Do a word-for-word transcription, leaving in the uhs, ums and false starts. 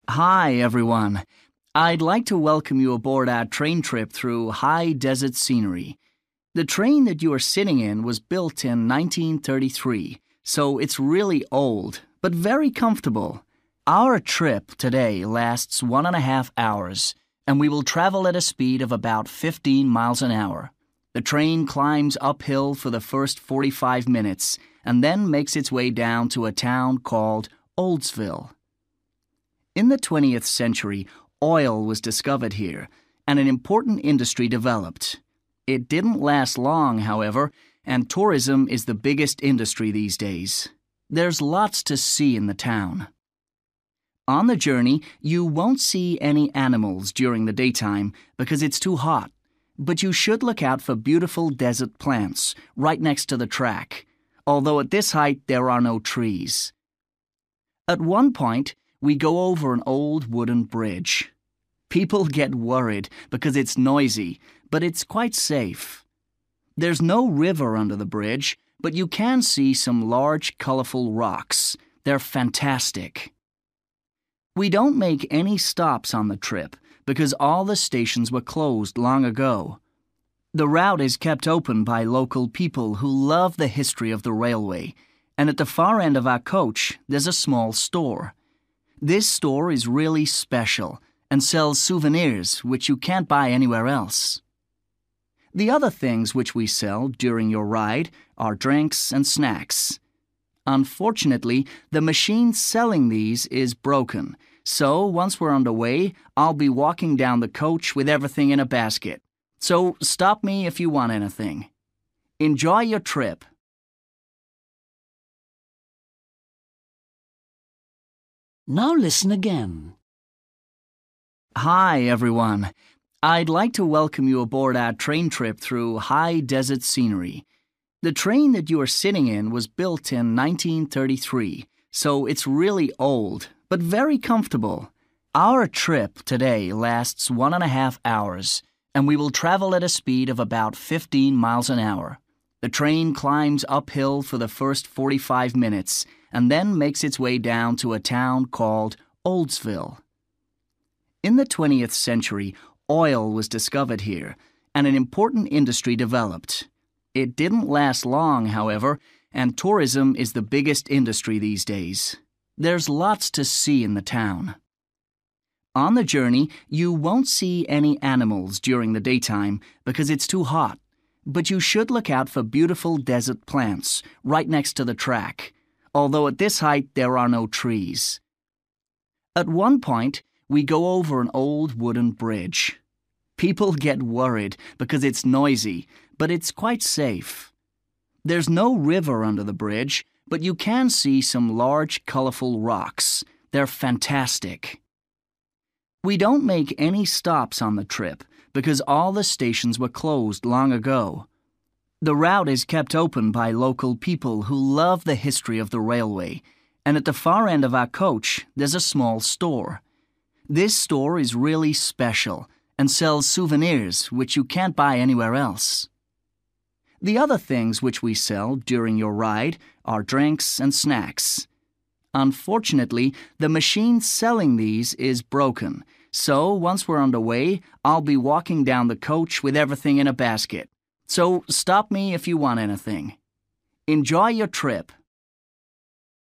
Hi, everyone. I'd like to welcome you aboard our train trip through high desert scenery. The train that you are sitting in was built in nineteen thirty-three, so it's really old, but very comfortable. Our trip today lasts one and a half hours, and we will travel at a speed of about fifteen miles an hour. The train climbs uphill for the first forty-five minutes, and then makes its way down to a town called Oldsville. In the twentieth century, oil was discovered here, and an important industry developed. It didn't last long, however, and tourism is the biggest industry these days. There's lots to see in the town. On the journey, you won't see any animals during the daytime because it's too hot, but you should look out for beautiful desert plants right next to the track, although at this height there are no trees. At one point, we go over an old wooden bridge. People get worried because it's noisy, but it's quite safe. There's no river under the bridge, but you can see some large, colorful rocks. They're fantastic. We don't make any stops on the trip because all the stations were closed long ago. The route is kept open by local people who love the history of the railway, and at the far end of our coach, there's a small store. This store is really special and sells souvenirs which you can't buy anywhere else. The other things which we sell during your ride are drinks and snacks. Unfortunately, the machine selling these is broken, so once we're underway, I'll be walking down the coach with everything in a basket. So stop me if you want anything. Enjoy your trip. Now listen again. Hi, everyone. I'd like to welcome you aboard our train trip through high desert scenery. The train that you are sitting in was built in nineteen thirty-three, so it's really old, but very comfortable. Our trip today lasts one and a half hours, and we will travel at a speed of about fifteen miles an hour. The train climbs uphill for the first forty-five minutes, and then makes its way down to a town called Oldsville. In the twentieth century, oil was discovered here, and an important industry developed. It didn't last long, however, and tourism is the biggest industry these days. There's lots to see in the town. On the journey, you won't see any animals during the daytime because it's too hot, but you should look out for beautiful desert plants right next to the track, although at this height there are no trees. At one point, we go over an old wooden bridge. People get worried because it's noisy, but it's quite safe. There's no river under the bridge, but you can see some large, colorful rocks. They're fantastic. We don't make any stops on the trip because all the stations were closed long ago. The route is kept open by local people who love the history of the railway, and at the far end of our coach, there's a small store. This store is really special and sells souvenirs which you can't buy anywhere else. The other things which we sell during your ride are drinks and snacks. Unfortunately, the machine selling these is broken, so once we're underway, I'll be walking down the coach with everything in a basket. So stop me if you want anything. Enjoy your trip.